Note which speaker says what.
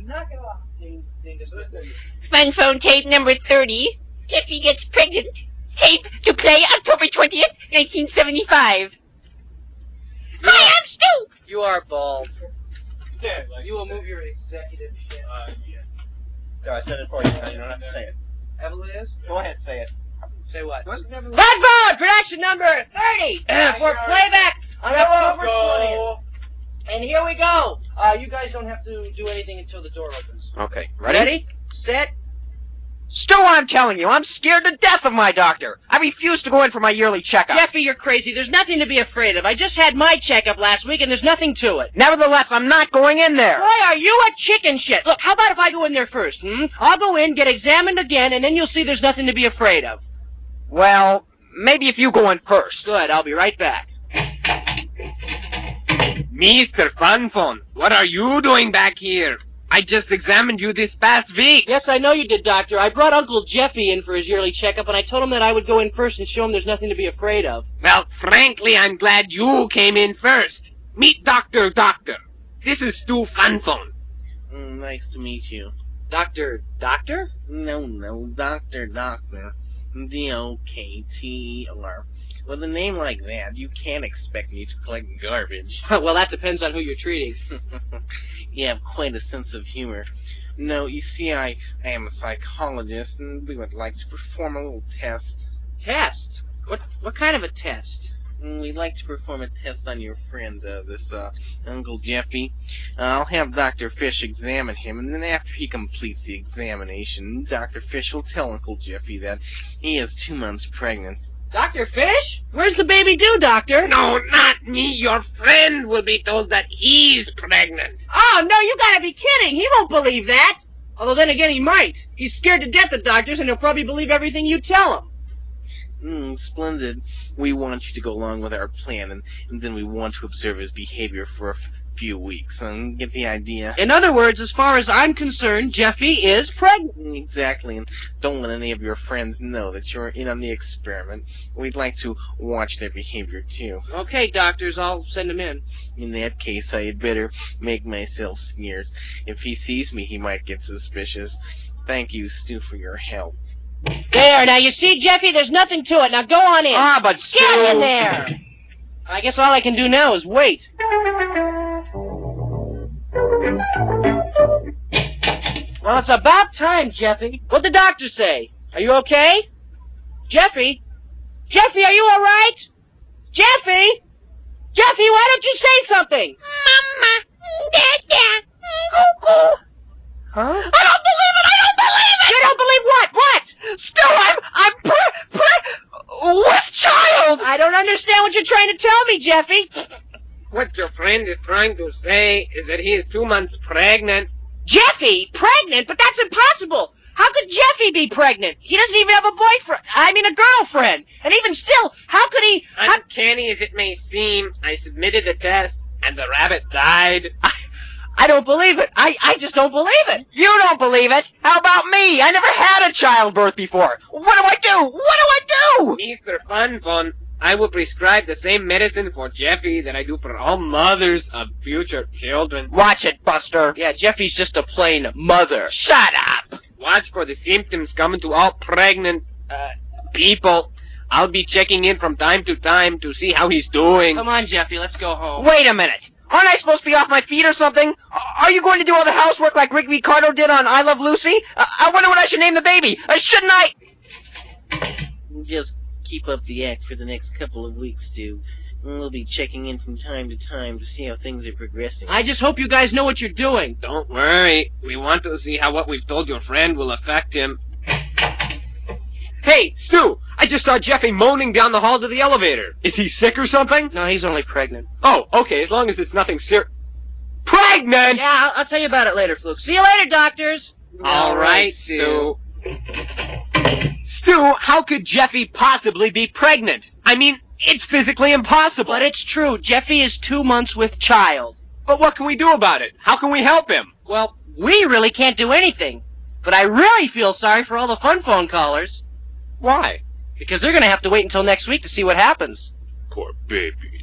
Speaker 1: knock it off.
Speaker 2: Fun phone tape number 30. Jeffy gets pregnant. Tape to play October 20th, 1975. Hi, I'm Stu.
Speaker 1: You are bald. Yeah, you will move your executive shit.
Speaker 3: Yeah. No, I said it for you. You don't have to say it.
Speaker 1: Evelyn is?
Speaker 3: Go ahead, say it.
Speaker 1: Say what?
Speaker 4: Fun phone production number 30 for playback on October 20th. And here we go.
Speaker 1: You guys don't have to do anything until the door opens.
Speaker 4: Okay, ready? Set. Stu, I'm telling you, I'm scared to death of my doctor. I refuse to go in for my yearly checkup.
Speaker 1: Jeffy, you're crazy. There's nothing to be afraid of. I just had my checkup last week, and there's nothing to it.
Speaker 4: Nevertheless, I'm not going in there.
Speaker 1: Why are you a chicken shit? Look, how about if I go in there first, I'll go in, get examined again, and then you'll see there's nothing to be afraid of.
Speaker 4: Well, maybe if you go in first.
Speaker 1: Good, I'll be right back.
Speaker 5: Mr. Funphone, what are you doing back here? I just examined you this past week.
Speaker 1: Yes, I know you did, Doctor. I brought Uncle Jeffy in for his yearly checkup, and I told him that I would go in first and show him there's nothing to be afraid of.
Speaker 5: Well, frankly, I'm glad you came in first. Meet Dr. Doctor. This is Stu Funphone.
Speaker 6: Nice to meet you.
Speaker 1: Doctor?
Speaker 6: No, Doctor. D-O-K-T-E-R. With a name like that, you can't expect me to collect garbage.
Speaker 1: Well, that depends on who you're treating.
Speaker 6: You have quite a sense of humor. No, you see, I am a psychologist, and we would like to perform a little test.
Speaker 1: Test? What kind of a test?
Speaker 6: We'd like to perform a test on your friend, this Uncle Jeffy. I'll have Dr. Fish examine him, and then after he completes the examination, Dr. Fish will tell Uncle Jeffy that he is 2 months pregnant.
Speaker 1: Dr. Fish? Where's the baby due, Doctor?
Speaker 5: No, not me. Your friend will be told that he's pregnant.
Speaker 1: Oh, no, you gotta be kidding. He won't believe that. Although then again, he might. He's scared to death of doctors, and he'll probably believe everything you tell him.
Speaker 6: Splendid. We want you to go along with our plan, and then we want to observe his behavior for a few weeks. Get the idea?
Speaker 1: In other words, as far as I'm concerned, Jeffy is pregnant.
Speaker 6: Exactly, and don't let any of your friends know that you're in on the experiment. We'd like to watch their behavior, too.
Speaker 1: Okay, doctors, I'll send him in.
Speaker 6: In that case, I'd better make myself scarce. If he sees me, he might get suspicious. Thank you, Stu, for your help.
Speaker 1: There, now you see, Jeffy, there's nothing to it. Now go on in.
Speaker 4: Ah, but Stu...
Speaker 1: Get in there! I guess all I can do now is wait. Well, it's about time, Jeffy. What'd the doctor say? Are you okay? Jeffy? Jeffy, are you all right? Jeffy? Jeffy, why don't you say something?
Speaker 2: Mama, Dada, Cuckoo.
Speaker 4: Huh?
Speaker 2: I don't believe it! I don't believe it!
Speaker 1: You don't believe what? What?
Speaker 4: Stu, I'm with child!
Speaker 1: I don't understand what you're trying to tell me, Jeffy.
Speaker 5: What your friend is trying to say is that he is 2 months pregnant.
Speaker 1: Jeffy? Pregnant? But that's impossible. How could Jeffy be pregnant? He doesn't even have a boyfriend. I mean, a girlfriend. And even still, how could he...
Speaker 5: Uncanny as it may seem, I submitted the test, and the rabbit died.
Speaker 1: I don't believe it. I just don't believe it.
Speaker 4: You don't believe it? How about me? I never had a childbirth before. What do I do?
Speaker 5: Mr. Funphone, I will prescribe the same medicine for Jeffy that I do for all mothers of future children.
Speaker 4: Watch it, Buster.
Speaker 1: Yeah, Jeffy's just a plain mother.
Speaker 4: Shut up.
Speaker 5: Watch for the symptoms coming to all pregnant, people. I'll be checking in from time to time to see how he's doing.
Speaker 1: Come on, Jeffy, let's go home.
Speaker 4: Wait a minute. Aren't I supposed to be off my feet or something? Are you going to do all the housework like Rick Ricardo did on I Love Lucy? I wonder what I should name the baby. Shouldn't I?
Speaker 6: Just keep up the act for the next couple of weeks, Stu. We'll be checking in from time to time to see how things are progressing.
Speaker 1: I just hope you guys know what you're doing.
Speaker 5: Don't worry. We want to see how what we've told your friend will affect him.
Speaker 4: Hey, Stu! I just saw Jeffy moaning down the hall to the elevator. Is he sick or something?
Speaker 1: No, he's only pregnant.
Speaker 4: Oh, okay, as long as it's nothing Pregnant!
Speaker 1: Yeah, I'll tell you about it later, Fluke. See you later, doctors.
Speaker 5: All right, Stu.
Speaker 4: Stu, how could Jeffy possibly be pregnant? I mean, it's physically impossible.
Speaker 1: But it's true. Jeffy is 2 months with child.
Speaker 4: But what can we do about it? How can we help him?
Speaker 1: Well, we really can't do anything. But I really feel sorry for all the fun phone callers.
Speaker 4: Why?
Speaker 1: Because they're going to have to wait until next week to see what happens.
Speaker 3: Poor baby.